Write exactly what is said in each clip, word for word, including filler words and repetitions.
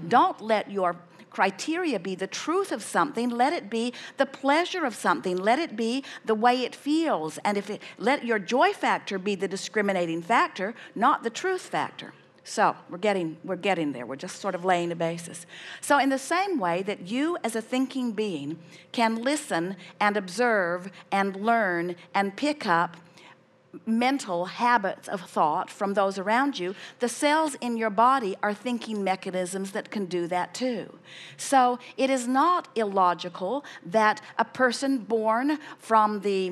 Don't let your criteria be the truth of something. Let it be the pleasure of something. Let it be the way it feels. And if it, let your joy factor be the discriminating factor, not the truth factor. So we're getting, we're getting there. We're just sort of laying a basis. So in the same way that you as a thinking being can listen and observe and learn and pick up mental habits of thought from those around you, the cells in your body are thinking mechanisms that can do that too. So it is not illogical that a person born from the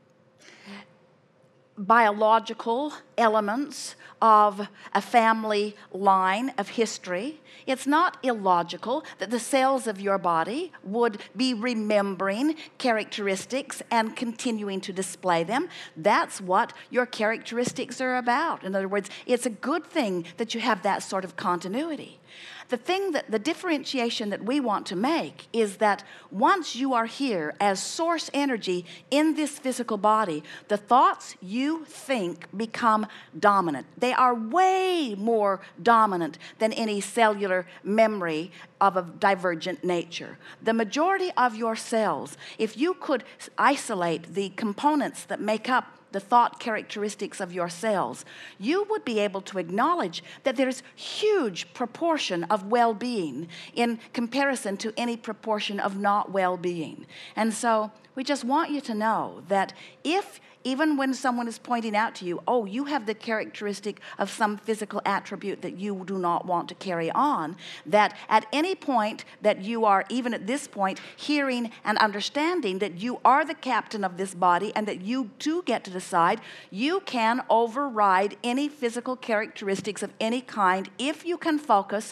biological elements of a family line of history, it's not illogical that the cells of your body would be remembering characteristics and continuing to display them. That's what your characteristics are about. In other words, it's a good thing that you have that sort of continuity. The thing that the differentiation that we want to make is that once you are here as source energy in this physical body, the thoughts you think become dominant. They are way more dominant than any cellular memory of a divergent nature. The majority of your cells, if you could isolate the components that make up the thought characteristics of your cells, you would be able to acknowledge that there's huge proportion of well-being in comparison to any proportion of not well-being. And so we just want you to know that if even when someone is pointing out to you, oh, you have the characteristic of some physical attribute that you do not want to carry on, that at any point that you are, even at this point, hearing and understanding that you are the captain of this body and that you do get to decide, you can override any physical characteristics of any kind if you can focus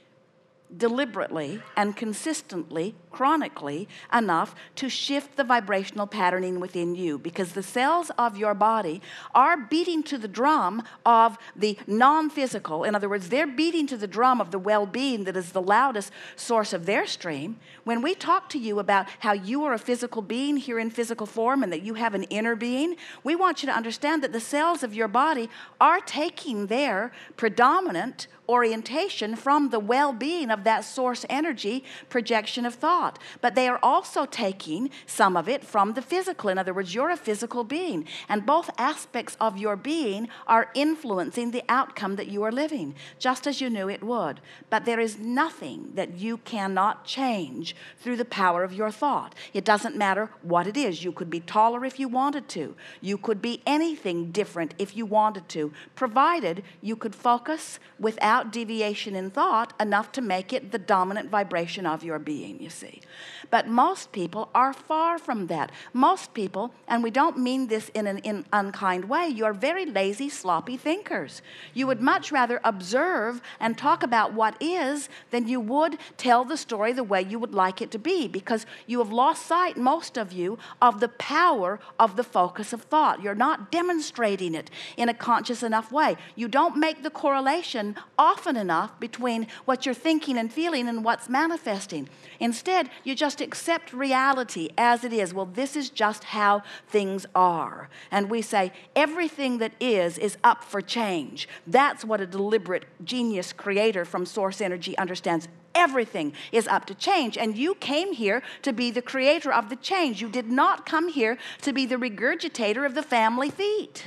deliberately and consistently, chronically enough to shift the vibrational patterning within you, because the cells of your body are beating to the drum of the non-physical. In other words, they're beating to the drum of the well-being that is the loudest source of their stream. When we talk to you about how you are a physical being here in physical form and that you have an inner being, we want you to understand that the cells of your body are taking their predominant orientation from the well-being of that source energy projection of thought. But they are also taking some of it from the physical. In other words, you're a physical being, and both aspects of your being are influencing the outcome that you are living, just as you knew it would. But there is nothing that you cannot change through the power of your thought. It doesn't matter what it is. You could be taller if you wanted to. You could be anything different if you wanted to, provided you could focus without deviation in thought enough to make it the dominant vibration of your being, you see. But most people are far from that. Most people, and we don't mean this in an in unkind way, you're very lazy, sloppy thinkers. You would much rather observe and talk about what is than you would tell the story the way you would like it to be, because you have lost sight, most of you, of the power of the focus of thought. You're not demonstrating it in a conscious enough way. You don't make the correlation often enough between what you're thinking and feeling and what's manifesting. Instead, you just accept reality as it is. Well, this is just how things are. And we say everything that is is up for change. That's what a deliberate genius creator from source energy understands. Everything is up to change, and you came here to be the creator of the change. You did not come here to be the regurgitator of the family feet.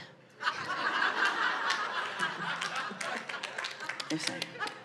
You see.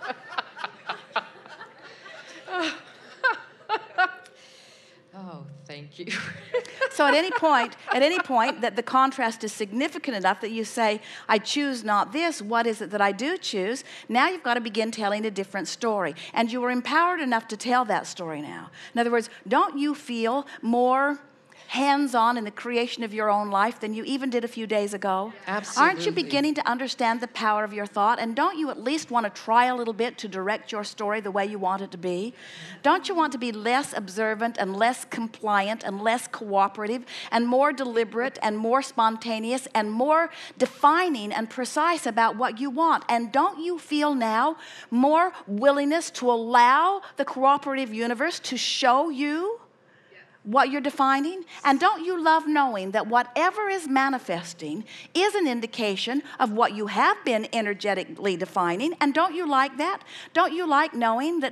Oh, thank you. So at any point, at any point that the contrast is significant enough that you say, I choose not this, what is it that I do choose? Now you've got to begin telling a different story. And you are empowered enough to tell that story now. In other words, don't you feel more hands-on in the creation of your own life than you even did a few days ago? Absolutely. Aren't you beginning to understand the power of your thought? And don't you at least want to try a little bit to direct your story the way you want it to be? Don't you want to be less observant and less compliant and less cooperative and more deliberate and more spontaneous and more defining and precise about what you want? And don't you feel now more willingness to allow the cooperative universe to show you what you're defining? And don't you love knowing that whatever is manifesting is an indication of what you have been energetically defining? And don't you like that? Don't you like knowing that